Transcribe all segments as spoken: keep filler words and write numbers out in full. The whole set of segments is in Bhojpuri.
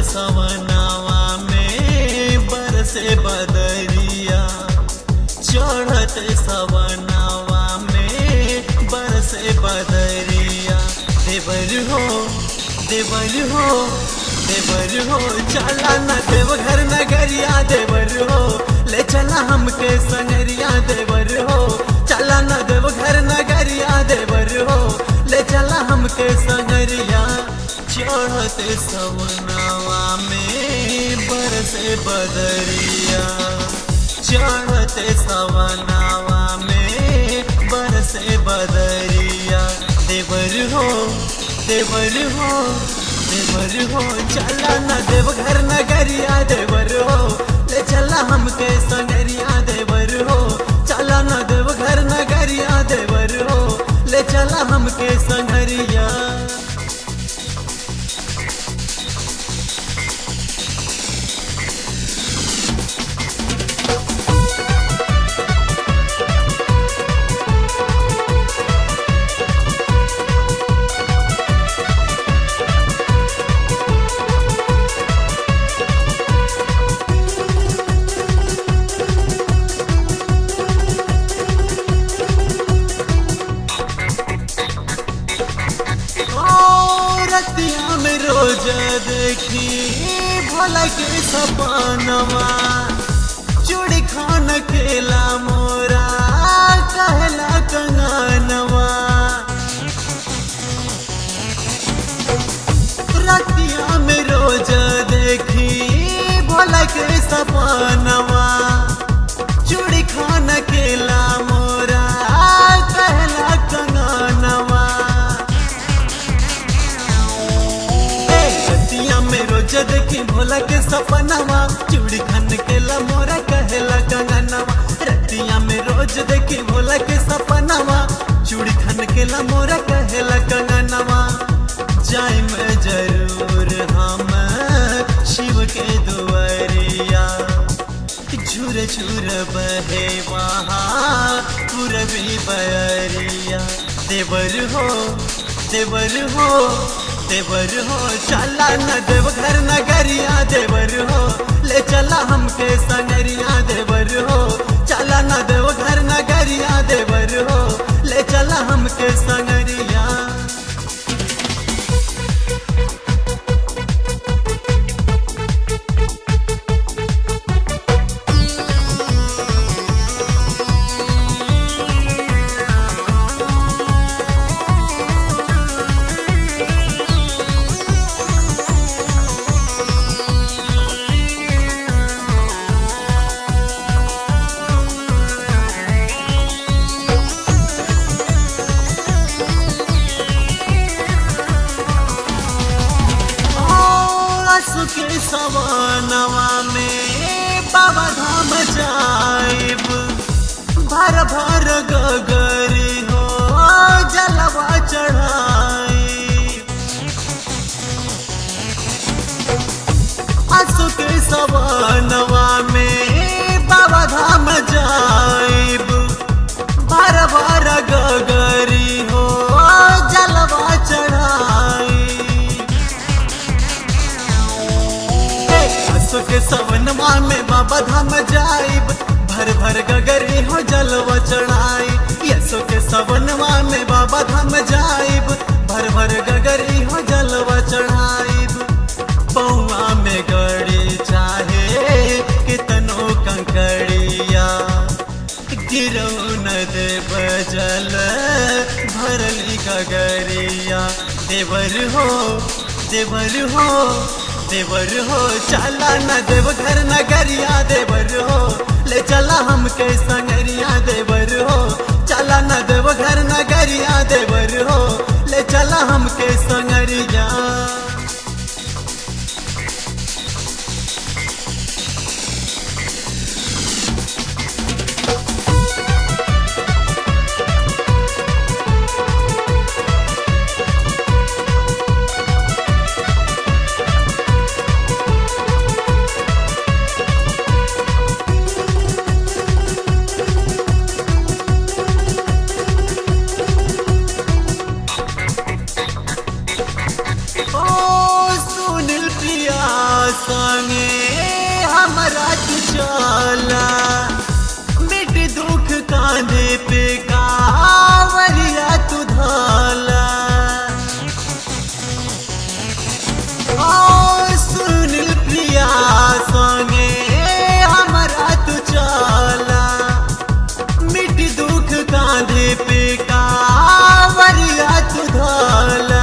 सवनावा में बरसे बदरिया, चढ़ते सवनावा में बरसे बदरिया। देवर हो देवर हो देवर हो चला न देवघर नगरिया, देवर हो ले चला हमके संगरिया, देवर हो चला न देवघर नगरिया, देवर हो ले चला हमके संगरिया। चढ़ते सवनावा में बरसे बदरिया, चढ़ते सवनावा में बरसे बदरिया। देवर हो देवर हो देवर हो चला न देवघर नगरिया, देवर हो ले चला हमके संगरिया, देवर हो चला न देवघर नगरिया, देवर हो ले चला हमके संगरिया। रतिया में रोज देखी भोला के सपनवा, चूड़ी खान केला मोरा कहला कंगनवा। रतिया में रोज देखी भोला के सपनवा, चूड़ी खान केला मोरा कहला कंगनवा। में रोज देखी भोला के सपनावा, चूड़ी खन के मोरा कहेला कंगनवा। रतिया में रोज देखी भोला के सपनावा, चूड़ी खन के मोरा कहेला कंगनवा। जाय में जरूर हम शिव के दुआरिया, झूर झूर बहे वहाँ पूरबी बयरिया। देवर हो देवर हो देवर हो चला न देवघर नगरिया, देवर हो ले चला हमके संगरिया, देवर हो चला न देवघर नगरिया, देवर हो ले चला हमके संगरिया। के सवनवा में बाबा धाम जाइब, भर भर गगरी हो जलवा चढ़ाई। आसु के सवनवा में बाबा धाम जाइब, भर भर गगरी हो जलवा चढ़ाई। के सवनवा में बाबा धाम जाइब, भर भर गगरी हो जलवा चढ़ाई। यसो के सवनवा में बाबा धाम जाइब, भर भर गगरी हो जलवा चढ़ाइब। पौआ में गड़ी चाहे कितनो कंकड़िया, गिरौ न देव जल भरली गगरिया। देवर हो देवर हो देवर हो चला न देवघर नगरिया, देवर हो ले चला हमके संगरिया, देवर हो चला न देवघर नगरिया, देवर हो ले चला हमके संगरिया। पे कावरिया तू धाला सुनील प्रिया संगे हमारा तू चला मिट दुख कांधे पे कावरिया तू धाला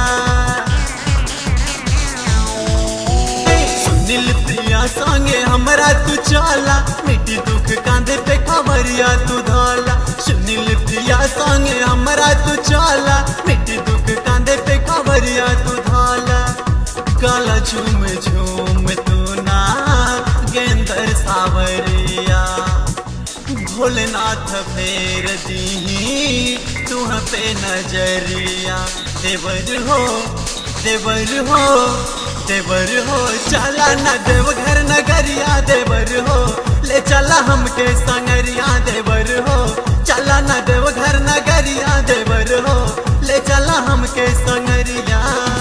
सुनील प्रिया संगे हमारा तू चला मिट दुख कांधे पे कावरिया तू धाला सुनील प्रिया संगे हमारा तू चला मिट दुख कांधे पे कावरिया तू धाला काला झूम झूम तू ना गेंदर सावरिया भोलेनाथ फेर दी तुह पे नजरिया देवर हो देवर हो देवर हो चला न देवघर नगरिया देवर हो ले चला हमके संगरिया देवर हो चला न देवघर नगरिया देवर हो ले चला हमके संगरिया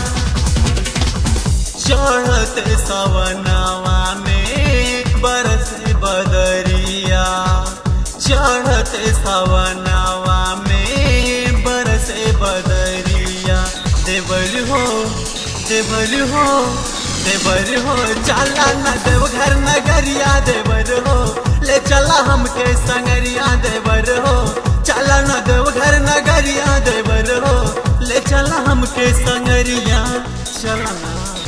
चढ़त सवनवा में बरस बदरिया चढ़त सवनवा में बरस बदरिया देवर हो देवर हो देवर हो चला न देवघर नगरिया देवर हो ले चला हमके संगरिया देवर हो चला न देवघर नगरिया देवर हो ले चला हमके संगरिया चला